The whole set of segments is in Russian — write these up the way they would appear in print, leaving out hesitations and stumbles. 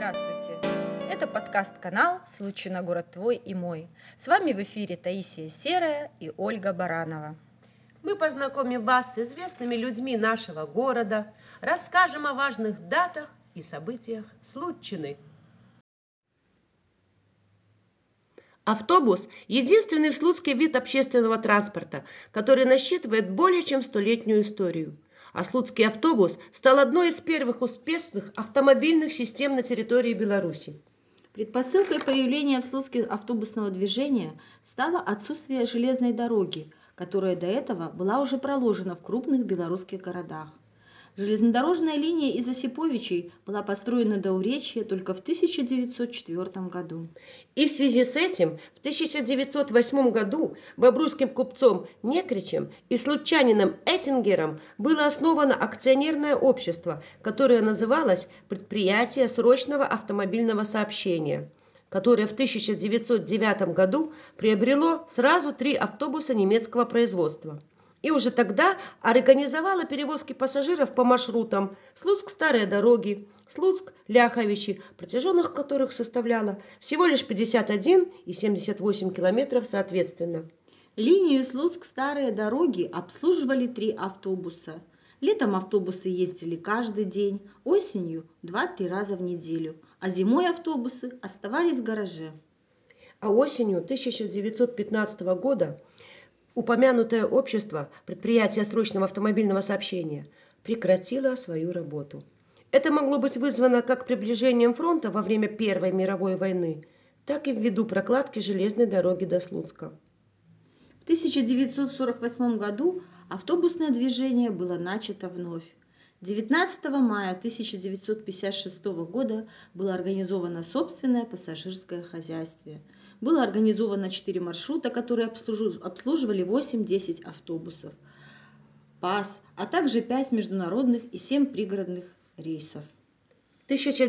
Здравствуйте! Это подкаст-канал «Случай на город твой и мой». С вами в эфире Таисия Серая и Ольга Баранова. Мы познакомим вас с известными людьми нашего города, расскажем о важных датах и событиях Случины. Автобус – единственный в Слуцке вид общественного транспорта, который насчитывает более чем столетнюю историю. А Слуцкий автобус стал одной из первых успешных автомобильных систем на территории Беларуси. Предпосылкой появления в Слуцке автобусного движения стало отсутствие железной дороги, которая до этого была уже проложена в крупных белорусских городах. Железнодорожная линия из Осиповичей была построена до Уречья только в 1904 году. И в связи с этим в 1908 году бобруйским купцом Некричем и случанином Эттингером было основано акционерное общество, которое называлось «Предприятие срочного автомобильного сообщения», которое в 1909 году приобрело сразу 3 автобуса немецкого производства. И уже тогда организовала перевозки пассажиров по маршрутам Слуцк-Старые Дороги, Слуцк-Ляховичи, протяженность которых составляла всего лишь 51 и 78 километров соответственно. Линию Слуцк-Старые Дороги обслуживали 3 автобуса. Летом автобусы ездили каждый день, осенью 2-3 раза в неделю, а зимой автобусы оставались в гараже. А осенью 1915 года упомянутое общество, предприятие срочного автомобильного сообщения, прекратило свою работу. Это могло быть вызвано как приближением фронта во время Первой мировой войны, так и ввиду прокладки железной дороги до Слуцка. В 1948 году автобусное движение было начато вновь. 19 мая 1956 года было организовано собственное пассажирское хозяйство. Было организовано 4 маршрута, которые обслуживали 8-10 автобусов, ПАС, а также 5 международных и 7 пригородных рейсов. В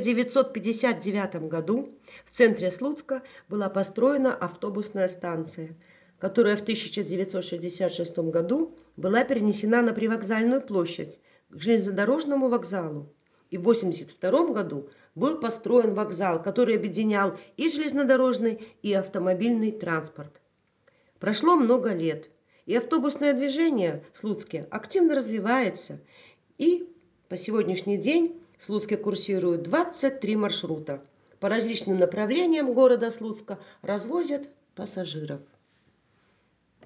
1959 году в центре Слуцка была построена автобусная станция, которая в 1966 году была перенесена на привокзальную площадь к железнодорожному вокзалу. И в 1982 году был построен вокзал, который объединял и железнодорожный, и автомобильный транспорт. Прошло много лет, и автобусное движение в Слуцке активно развивается, и по сегодняшний день в Слуцке курсируют 23 маршрута. По различным направлениям города Слуцка развозят пассажиров.